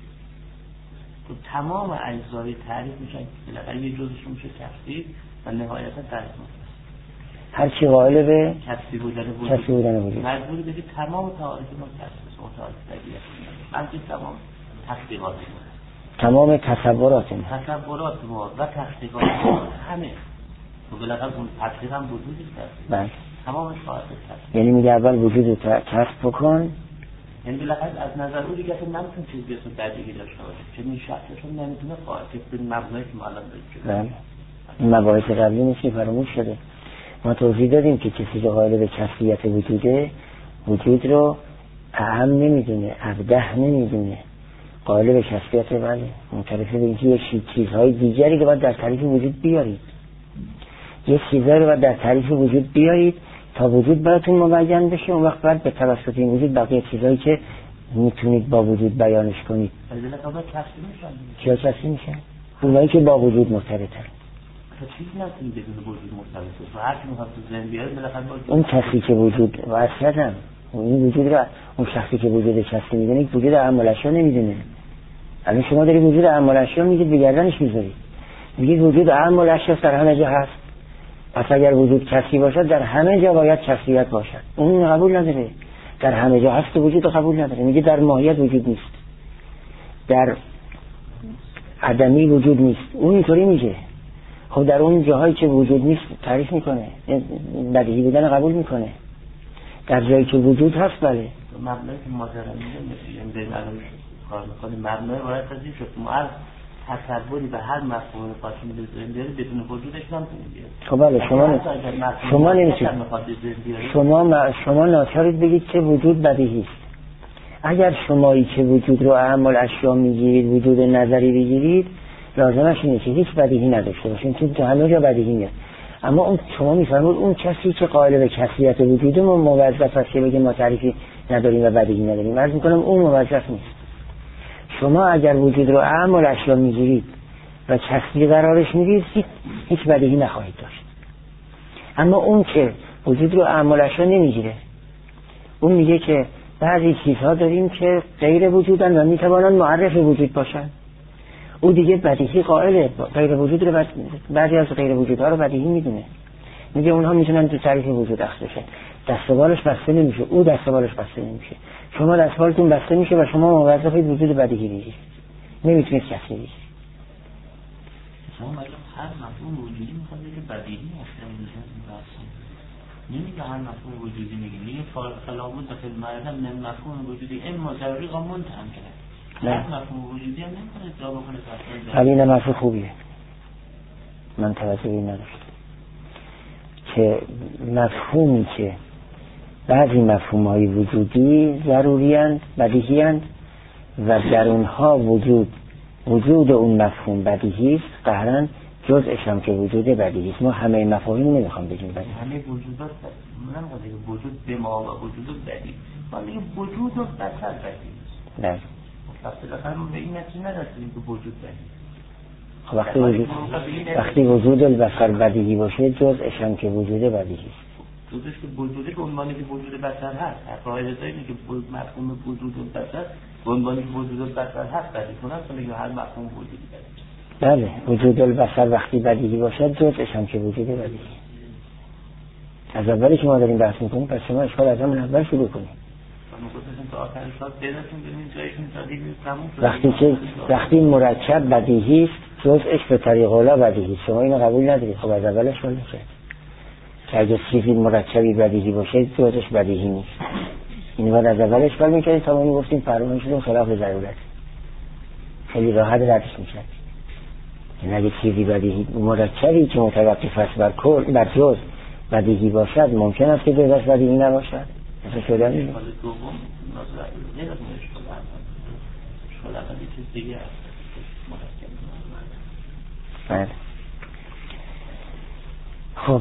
تمام اجزای تعریف میشن بالاخره یه جزشون میشه کسبی و نهایتا تعریف میشه. هر چی قائل به کسبی بودن وجود مجبوری بگی تمام تعریف ما کسبی است، تعریف بدیهی است. بلکه تمام تحقیقات ما، تمام تصورات ما و تحقیقات ما همه و بالاخره اون تحقیق هم وجودی است. بله. تمامش خواهد است. یعنی میگه اول وجود رو کسب بکن. یعنی بالاخره از نظر او دیگه اصلا نمیتونه چیزی اصلا بدیهی داشته باشه. چون شخصشون نمیتونه خواهد که به مبنایی که ما الان داریم. بله. این مباحث قبلی نیست فراموش شده. ما توضیح دادیم که کسی که قائل به کسبیت وجوده، وجود رو اهم نمیدونه، ابده نمیدونه. قائل به کسبیت بله، معترف به اینکه یه چیزهای دیگری که باید در تعریف وجود بیارید. یه چیزایی رو باید در تعریف وجود بیارید تا وجود براتون مبین بشه. اون وقت بعد به توسط این وجود بقیه چیزایی که میتونید با وجود بیانش کنید. چیا کسبی میشن؟ اونایی که با وجود مرتبطن. چیز نکنید بدون وجود مرتبطه. هر کی میخواد تو ذهن بیاره بالاخره اون کسی که وجود واسطم، اون وجود رو اون شخصی که وجود کسی میدونه وجود اعمال اشیا نمیدونه. الان شما دارید وجود اعمال اشیا میگید به گردنش میذارید. میگید وجود اعمال اشیا در همه جا هست. پس اگر وجود کسی باشد در همه جا باید کسیت باشد. اون قبول نداره. در همه جا هست وجود قبول نداره. میگه در ماهیت وجود نیست. در عدمی وجود نیست. اون اینطوری میگه. خب در اون جاهایی که وجود نیست تعریف میکنه. بدیهی بودن قبول میکنه. در جایی که وجود هست بله. مبنایی که ما دارم میگم بین الان کار میکنیم مبنای باید تضیح شد. ما از تصوری به هر مفهوم خاصی بذاریم بیاریم بدون وجودش نمیتونیم بیاریم. خب بله شما نمیتونید. شما ناچارید بگید که وجود بدیهی است. اگر شمایی که وجود رو اعمال اشیا میگیرید وجود نظری بگیرید لازمش اینه که هیچ بدیهی نداشته باشین تو همه جا بدیهی نیست. اما اون شما میفرمایید اون کسی که قائل به کثیت وجود ما موظف است که بگه ما تعریفی نداریم و بدیهی نداریم. عرض میکنم اون موظف نیست. شما اگر وجود رو اعمال اشیا میگیرید و کثی قرارش میدید هیچ بدیهی نخواهید داشت. اما اون که وجود رو اعمال اشیا نمیگیره اون میگه که بعضی چیزها داریم که غیر وجودن و میتوانن معرف وجود باشن. او دیگه بدیهی قائله غیر وجود رو بعضی از غیر وجودها رو بدیهی میدونه. میگه اونها میتونن تو تعریف وجود اخذ بشن. دستوالش بسته نمیشه. او دستوالش بسته نمیشه. شما دستوالتون بسته میشه و شما موظفید وجود بدیهی بگیرید. نمیتونید کسی بگیرید. شما هر مفهوم وجودی میخواد که بدیهی اصلا نمیگه هر مفهوم وجودی میگه فلا بد فی المعرفة من مفهوم وجودی اما ضروری و منتهی کرد. هر مفهوم وجودی هم نمیتونه ادعا بکنه. ولی این مفهوم خوبیه. من توجه این نداشتم که مفهومی که بعضی مفهوم‌های وجودی ضروری‌اند بدیهی‌اند و در اونها وجود اون مفهوم بدیهی است قهرن جزءش هم که وجود بدیهی است. ما همه مفاهیم نمیخوام بگیم بدیهی. همه وجودات من نمیگم وجود به ما و وجود بدیهی. ما میگیم وجود و بصر بدیهی است. نه. اصلا ما به این نتیجه نرسیدیم که وجود بدیهی. خب وقتی وجود البصر بدیهی باشه جزءش هم که وجود بدیهی است. جزءش که وجودی به عنوانی که وجود بصر هست. قاعده اینه که مفهوم وجود البصر به عنوانی که وجود البصر هست بدیهی است. میگه هر مفهوم وجودی بدیهی. بله وجود البصر وقتی بدیهی باشد جزءش هم که وجود بدیهی. از اولی که ما داریم بحث میکنیم پس شما اشکال از همون اول شروع کنیم. وقتی مرکب بدیهی است جزءش به طریق اولا بدیهی است. شما اینو قبول ندارید. خب از اولش ولی که اگه چیزی مرکبی بدیهی باشه جزءش بدیهی نیست. این بعد از اولش ولی میکنید تا ما میگفتیم فرمان شدیم خلاف ضرورت. خیلی راحت ردش میشد. این اگه چیزی بدیهی مرکبی که متوقف است بر کل بر جزء بدیهی باشد ممکن است که جزءش بدیهی نباشد. مثل شدن این خب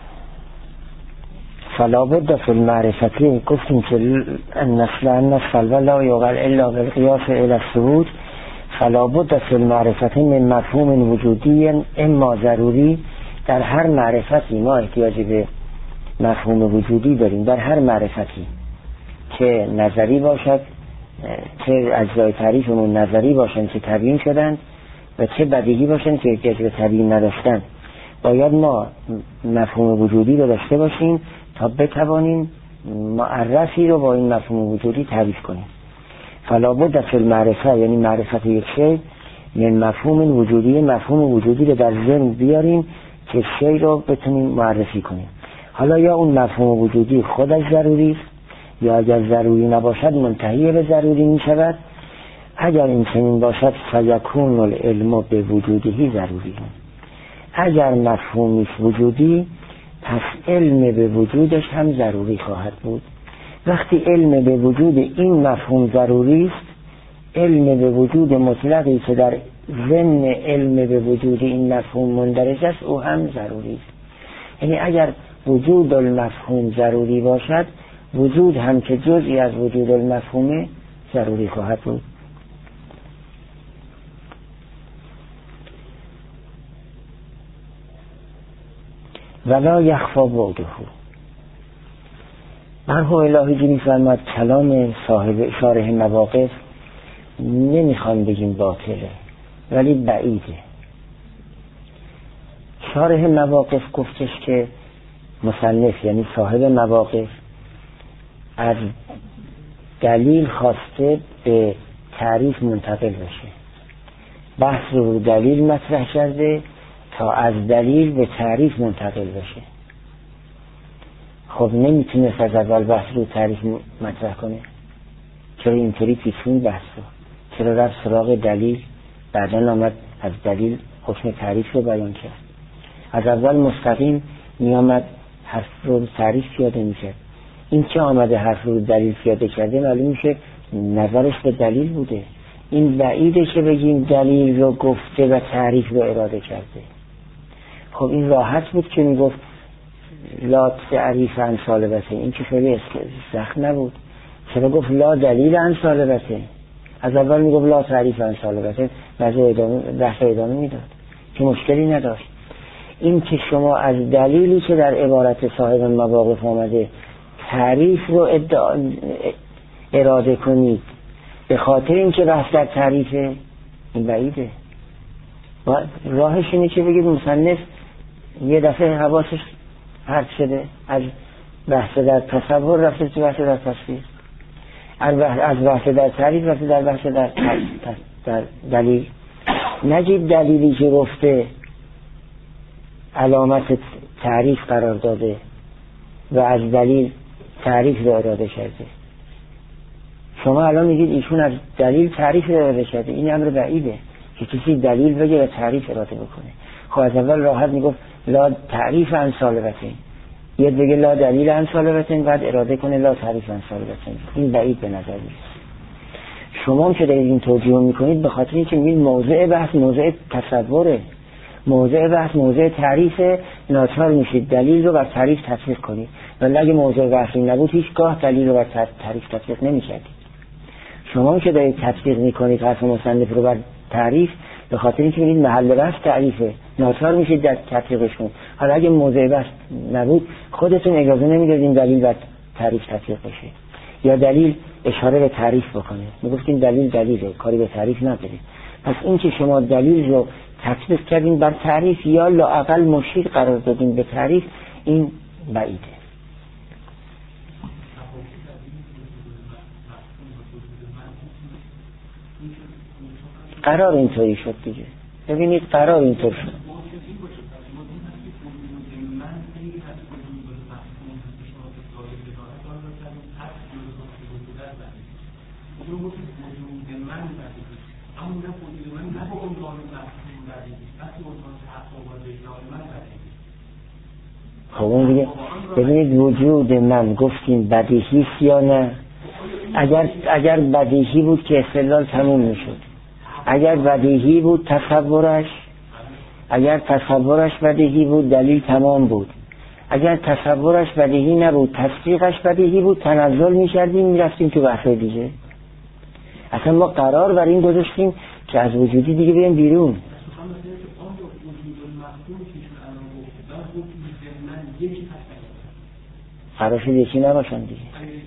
فلا بد فی المعرفتی گفتیم که النسل النسل لا یقل الا بالقیاس الی الثبوت. فلا بد فی المعرفتی من مفهوم وجودی اما ضروری. در هر معرفتی ما احتیاج به مفهوم وجودی داریم. در هر معرفتی که نظری باشد چه اجزای تعریفمون نظری باشن که تبیین شدن و چه بدیهی باشن که احتیاج به تبیین نداشتن باید ما مفهوم وجودی رو داشته باشیم تا بتوانیم معرفی رو با این مفهوم وجودی تعریف کنیم. فلا بد فی المعرفه یعنی معرفت یک شی من مفهوم وجودی مفهوم وجودی رو در ذهن بیاریم که شی رو بتونیم معرفی کنیم. حالا یا اون مفهوم وجودی خودش ضروری است یا اگر ضروری نباشد منتهی به ضروری می شود. اگر این چنین باشد فیکون العلم به وجودی ضروری. اگر مفهومی وجودی پس علم به وجودش هم ضروری خواهد بود. وقتی علم به وجود این مفهوم ضروری است علم به وجود مطلقی که در ضمن علم به وجود این مفهوم مندرج است او هم ضروری است. یعنی اگر وجود المفهوم ضروری باشد وجود هم که جزئی از وجود المفهوم ضروری خواهد بود. ولا یخفا بعده. مرحوم الهی می‌فرماید کلام صاحب شارح مواقف نمیخوام بگیم باطله ولی بعیده. شارح مواقف گفتش که مصنف یعنی صاحب مواقف از دلیل خواسته به تعریف منتقل بشه. بحث رو دلیل مطرح کرده تا از دلیل به تعریف منتقل بشه. خب نمیتونست از اول بحث رو تعریف مطرح کنه؟ چرا اینطوری پیچوند بحث رو؟ چرا رفت سراغ دلیل، بعداً آمد از دلیل حکم تعریف رو بیان کرد؟ از اول مستقیم میامد حرف رو تعریف پیاده میکرد. این که آمده حرف رو دلیل پیاده کرده معلوم میشه نظرش به دلیل بوده. این بعیده که بگیم دلیل رو گفته و تعریف رو اراده کرده. خب این راحت بود که میگفت لا تعریف عن سالبته، این که خیلی سخت نبود. چرا گفت لا دلیل عن سالبته؟ از اول میگفت لا تعریف عن سالبته، بحث ادامه میداد که مشکلی نداشت. این که شما از دلیلی که در عبارت صاحب مواقف آمده تعریف رو اراده کنید به خاطر اینکه بحث در تعریفه، این بعیده. راهش اینه که بگید مصنف یه دفعه حواسش پرت شده، از بحث در تصور رفته تو بحث در تصویر، از بحث در تعریف رفته در بحث در دلیل. نجید دلیلی که گفته علامت تعریف قرار داده و از دلیل تعریف رو اراده کرده. شما الان میگید ایشون از دلیل تعریف رو اراده کرده. این امر بعیده که کسی دلیل بگه و تعریف اراده بکنه. خب از اول راحت میگفت لا تعریف عن سالبتین، یاد بگه لا دلیل عن سالبتین، بعد اراده کنه لا تعریف عن سالبتین. این بعید به نظر میاد. شما هم که دارید این توجیه میکنید به خاطر اینکه میگید موضع بحث موضع تصوره، موضع بحث موضع تعریف، ناچار میشید دلیل رو بر تعریف تطبیق کنید. ولی اگه موضع بحث این نبود هیچگاه دلیل رو بر تعریف تطبیق نمی‌کردید. شما هم که دارید تطبیق میکنید حرف مصنف رو بر تعریف به خاطر اینکه میگید محل بحث تعریفه، ناچار میشید در تطبیقش کنید. حالا اگه موضع بحث نبود خودتون اجازه نمیدادین دلیل بر تعریف تطبیق بشه یا دلیل اشاره به تعریف بکنه. میگفتین دلیل دلیله، کاری به تعریف ندارید. پس این که شما دلیل رو تطبیق کردین بر تعریف یا لااقل مشیر قرار دادین به تعریف، این بعیده. قرار اینطوری شد دیگه. ببینید قرار اینطور شد. خب اون دیگه ببینید وجود من گفتیم بدیهی یا نه؟ اگر بدیهی بود که استدلال تموم میشد. اگر بدیهی بود تصورش، اگر تصورش بدیهی بود دلیل تمام بود. اگر تصورش بدیهی نبود تصدیقش بدیهی بود، تنزل می‌کردیم می‌رفتیم تو بحث دیگه. اصلا ما قرار بر این گذاشتیم که از وجودی دیگه بیایم بیرون. قرار شد یکی نباشن دیگه.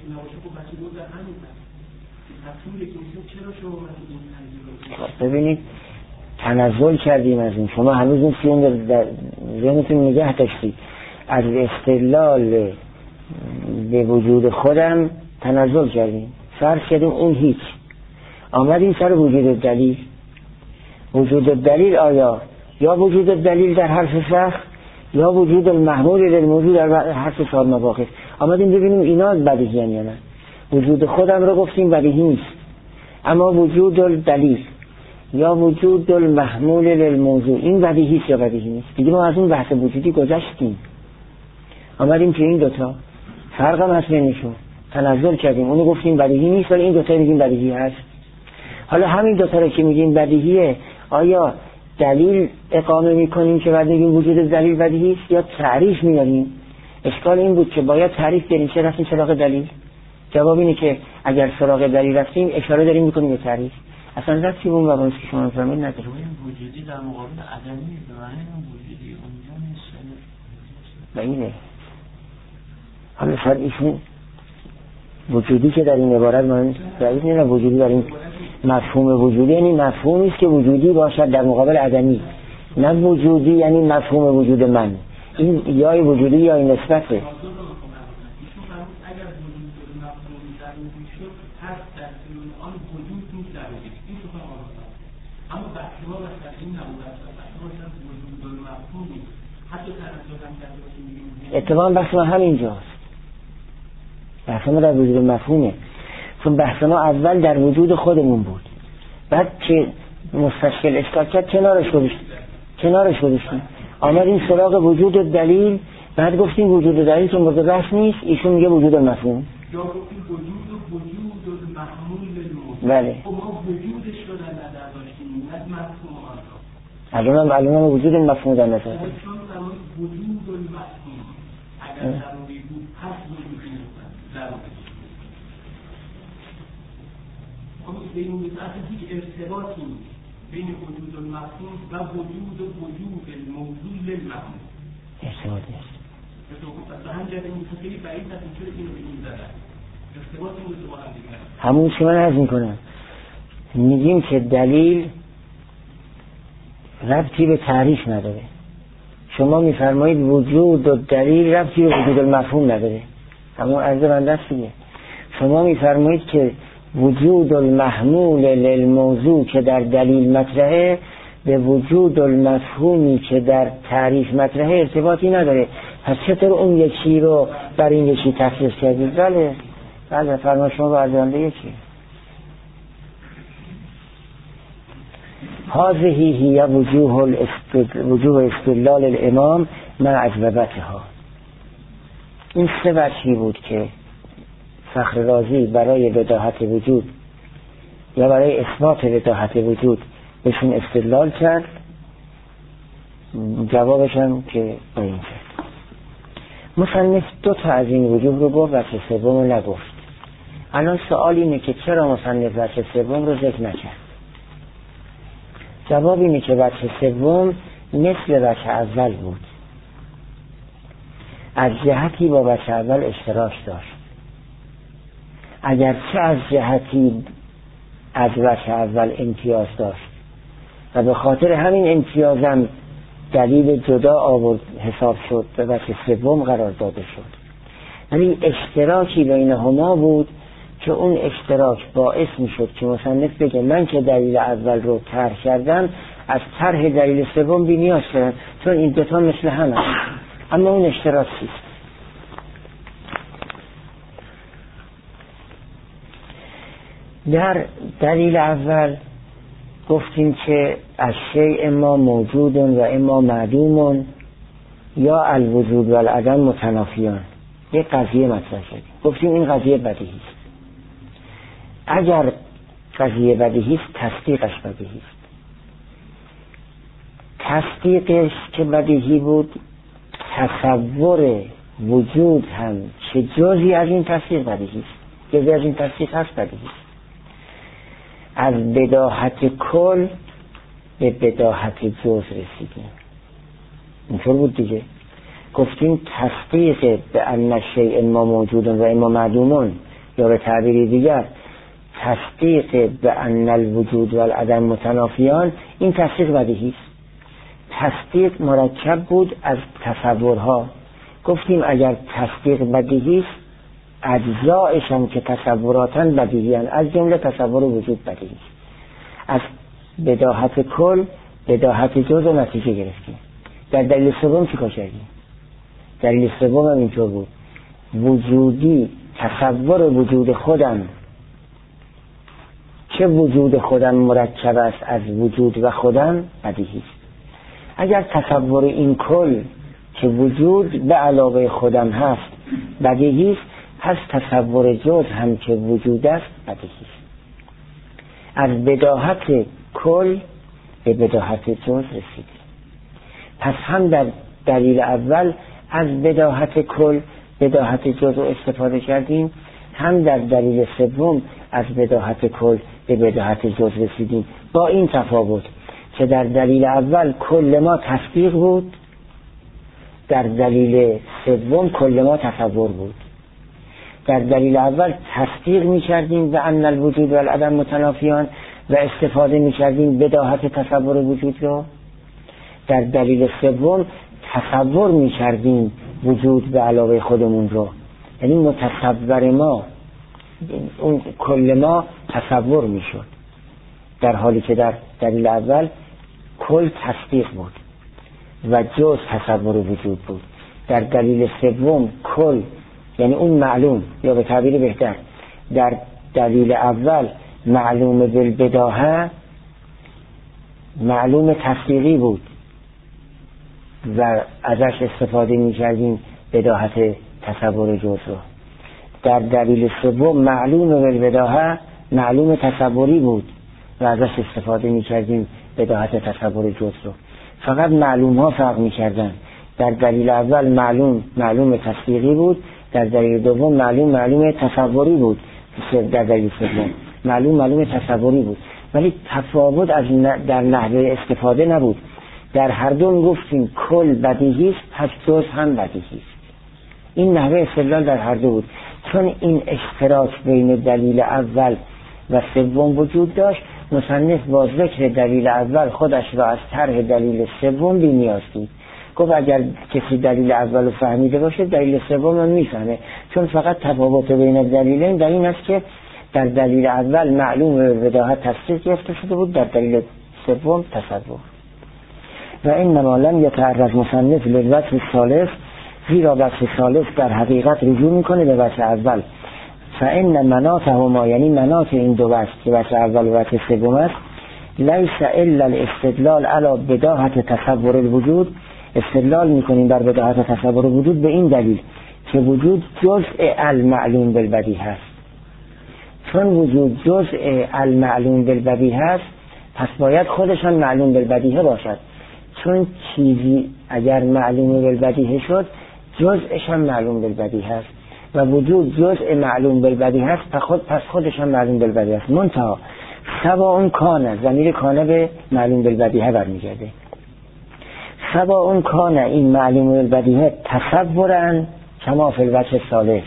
ببینید تنزل کردیم از این. شما هنوز این سیون در ذهنتون نگه داشتید. از استدلال به وجود خودم تنزل کردیم، فرض کردیم اون هیچ، آمدیم سر وجود دلیل. وجود دلیل آیا یا وجود دلیل در حرف سخت یا وجود المحمول للموضوع در حرف صاحب مواقف. آمدیم ببینیم اینا بدیهی یا نه. وجود خودم رو گفتیم بدیهی نیست، اما وجود الدلیل یا وجود المحمول للموضوع این بدیهی است یا بدیهی نیست. دیگه ما از اون بحث وجودی گذشتیم، آمدیم که این دوتا فرق هم هست بینشون، تنزل کردیم، اونو گفتیم بدیهی نیست ولی این دوتا میگیم بدیهی هست. حالا همین دوتا رو که میگیم بدیهیه، آیا دلیل اقامه میکنیم که بعد میگیم وجود دلیل بدیهی است یا تعریف میاریم؟ اشکال این بود که باید تعریف بریم، چه رفتیم سراغ دلیل؟ جواب اینه که اگر سراغ دلیل رفتیم اشاره داریم میکنیم به تعریف. اصلا رفتی اون مباحثی که شما فرمودید نداره. وجودی در مقابل عدمی معنی وجودی اونجا نیست. اینه. حالا شاید ایشون وجودی که در این عبارت من بعید نه، وجودی در این مفهوم وجودی یعنی مفهومی است که وجودی باشد در مقابل عدمی، نه وجودی یعنی مفهوم وجود من. این یا وجودی یا این نسبته. اتفاقا بحث من همینجاست. بحث ما در وجود مفهومه، چون بحث ما اول در وجود خودمون بود، بعد که مستشکل اشکال کرد کنارش گذاشتیم آمدیم سراغ وجود دلیل، بعد گفتیم وجود دلیل که مورد بحث نیست، ایشون میگه وجود مفهوم. یا گفتیم وجود مفهوم للموجود. بله. خب ما وجودش رو در نظر داشتیم، نه مفهوم آن. الان وجود مفهوم در نظر. چون زمان وجود المفهوم اگر ضروری بود پس وجود ضروری. خب بین اصلا هیچ ارتباطی بین وجود المفهوم و وجود الموضوع للمفهوم ارتباط نیست. همون چی من عرض میکنم، میگیم که دلیل ربطی به تعریف نداره. شما میفرمایید وجود و دلیل ربطی به وجود المفهوم نداره، همون عرض بنده است دیگه. شما میفرمایید که وجود المحمول للموضوع که در دلیل مطرحه به وجود المفهومی که در تعریف مطرحه ارتباطی نداره. پس چطور اون یکی رو بر این یکی تخصیص کردید؟ بله فرما شما برزنده یکی. هذه هی وجوه استدلال الامام مع عجوبتها. این سه وجهی بود که فخر رازی برای بداهت وجود یا برای اثبات بداهت وجود بهشون استدلال کرد. جوابش هم که با این کرد. مصنف 2 تا از این وجوه رو گفت، وجه سوم رو نگفت. الان سوال اینه که چرا مصنف وجه سوم رو ذکر نکرد؟ جواب اینه که وجه سوم مثل وجه اول بود، از جهتی با وجه اول اشتراک داشت، اگرچه از جهتی از وجه اول امتیاز داشت و به خاطر همین امتیازم دلیل جدا آورد حساب شد و وجه سوم قرار داده شد. ولی اشتراکی بینهما بود که اون اشتراک باعث می شد که مصنف بگه من که دلیل اول رو طرح کردم از طرح دلیل سوم بی نیاز شدم، چون این 2 تا مثل هم هست. اما اون اشتراک چیست؟ در دلیل اول گفتیم که از شیء ما موجود و اما معدوم یا الوجود و العدم متنافیان. یک قضیه مطرح شد، گفتیم این قضیه بدیهی است. اگر قضیه بدیهی است تصدیقش بدیهی است. تصدیقش که بدیهی بود، تصور وجود هم چه جزئی از این تصدیق بدیهی است، جزئی از این تصدیق هست بدیهی است. از بداهت کل به بداهت جز رسیدیم. اینطور بود دیگه. گفتیم تصدیق به ان شیء ما موجود و اما معدوم، یا به تعبیری دیگر تصدیق به ان الوجود و العدم متنافیان، این تصدیق بدیهی است. تصدیق مرکب بود از تصورها. گفتیم اگر تصدیق بدیهی است اجزایش هم که تصوراتن بدیهی هستند، از جمله تصور وجود بدیهی است. از بداهت کل بداهت جز و نتیجه گرفتیم. در دلیل سوم چیکار کردیم؟ دلیل سوم هم اینطور بود، وجودی تصور وجود خودم، چه وجود خودم مرکب است از وجود و خودم بدیهی است. اگر تصور این کل که وجود به علاوه خودم هست بدیهی است، پس تصور جز هم که وجود است بدیهی است. از بداهت کل به بداهت جز رسیدیم. پس هم در دلیل اول از بداهت کل بداهت جز رو استفاده کردیم، هم در دلیل سوم از بداهت کل به بداهت جز رسیدیم، با این تفاوت که در دلیل اول کل ما تصدیق بود، در دلیل سوم کل ما تصور بود. در دلیل اول تصدیق می کردیم و ان الوجود و العدم متنافیان و استفاده می کردیم بداهت تصور وجود رو. در دلیل سوم تصور می کردیم وجود به علاوه خودمون رو، یعنی متصور ما، اون کل ما تصور می شد، در حالی که در دلیل اول کل تصدیق بود و جز تصور وجود بود. در دلیل سوم کل یعنی اون معلوم، یا به تعبیر بهتر در دلیل اول معلوم بالبداهه معلوم تصدیقی بود و ازش استفاده می‌کردیم بداهت تصور جزء رو. در دلیل سوم معلوم بالبداهه معلوم تصوری بود و ازش استفاده می‌کردیم بداهت تصور جزء رو. فقط معلوم ها فرق می‌کردن. در دلیل اول معلوم تصدیقی بود، در دلیل دوم معلوم تصوری بود، در دلیل سوم معلوم تصوری بود. ولی تفاوت در نحوه استفاده نبود. در هر دو میگفتیم کل بدیهی است، پس جز هم بدیهی است. این نحوه استدلال در هر دو بود. چون این اشتراک بین دلیل اول و سوم وجود داشت، مصنف با ذکر دلیل اول خودش را از طرح دلیل سوم بی‌نیاز بود. گفت اگر کسی دلیل اول رو فهمیده باشه دلیل سوم هم میفهمه، چون فقط تفاوت بین دلیلین در این است که در دلیل اول معلوم بداهت تصدیق گرفته شده بود، در دلیل سوم تصور. و انما لم یتعرض مصنف للوجه الثالث، زیرا وجه ثالث در حقیقت رجوع میکنه به وجه اول. فان مناطهما، یعنی مناط این دو وجه که وجه اول و وجه سوم است، لیس الا الاستدلال علی بداهت تصور الوجود. استدلال میکنیم بر بداهت تصور الوجود به این دلیل که وجود جزء المعلوم بالبدیهه است. چون وجود جزء المعلوم بالبدیهه است، پس باید خودشان معلوم بالبدیهه باشد. چون چیزی اگر معلوم بالبدیهه شد، جزءش هم معلوم بالبدیهه است و وجود جزء معلوم بالبدیهه است، پس خودشان معلوم بالبدیهه است. منتها سواء کان، ضمیر کان به معلوم بالبدیهه برمیگرده، سواء کان این معلوم بالبدیهه تصورا کما فی الوجه الثالث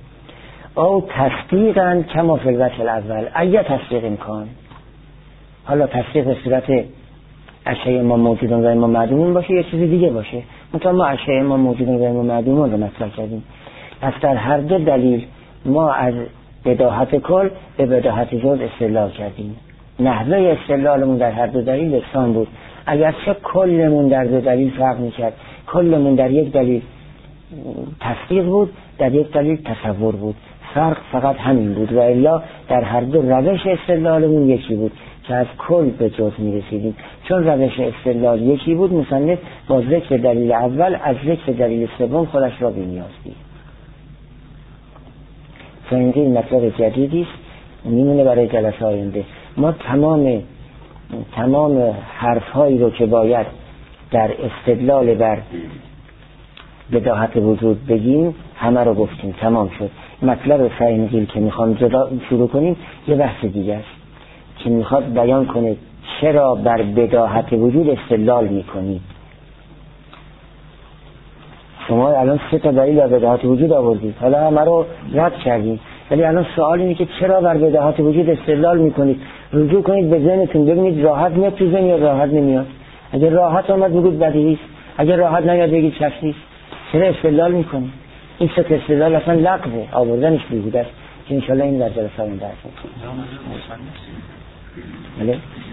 او تصدیقا کما فی الوجه الاول. اگه تصدیق امکان، حالا تصدیق به صورت اشیاء ما موجودون و ما معدومون باشه یا چیز دیگه باشه، مثلا ما اشیاء ما موجودون و ما معدومون رو مطرح کردیم. پس در هر دو دلیل ما از بداهت کل به بداهت جزء استدلال کردیم. نحوه استدلالمون در هر دو دلیل یکسان بود، اگرچه کلمون در دو دلیل فرق میکرد. کلمون در یک دلیل تصدیق بود، در یک دلیل تصور بود. فرق فقط همین بود و الا در هر دو روش استدلالمون یکی بود که از کل به جزء میرسیدیم. چون روش استدلال یکی بود، مصنف با ذکر دلیل اول از ذکر دلیل سوم خودش را بی‌نیاز دید. این مطلب جدیدی است، میمونه برای جلسه آینده. ما تمام حرف‌هایی رو که باید در استدلال بر بداهت وجود بگیم همه رو گفتیم، تمام شد. مطلب فهمیدیم که میخوام جدا شروع کنیم یه بحث دیگه است که میخواد بیان کنه چرا بر بداهت وجود استدلال میکنید. شما الان 3 تا دلیل بر بداهت وجود آوردید، حالا همه رو رد کردید، ولی الان سوال اینه که چرا بر بداهت وجود استدلال میکنید. رجوع کنید به ذهنتون، ببینید راحت میاد تو ذهن یا راحت نمیاد. اگر راحت اومد بگید بدیهی است، اگر راحت نیاد بگید شخصی است. چرا استدلال میکنید؟ این سه استدلال اصلا لغوه، آوردنش بیهوده است که ان شاء الله این در جلسه اون درس بله.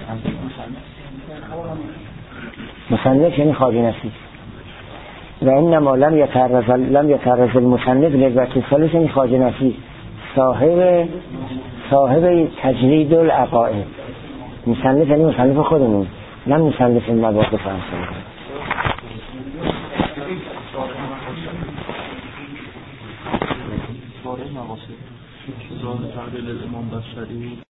مصنف یعنی خواجه نصیر. و انما لم یتعرض المصنف للوجه الثالث، یعنی خواجه نصیر صاحب تجرید العقائد. مصنف یعنی مصنف خودمون، نه مصنف مباحث فرانسوی. تعدیل امام بشری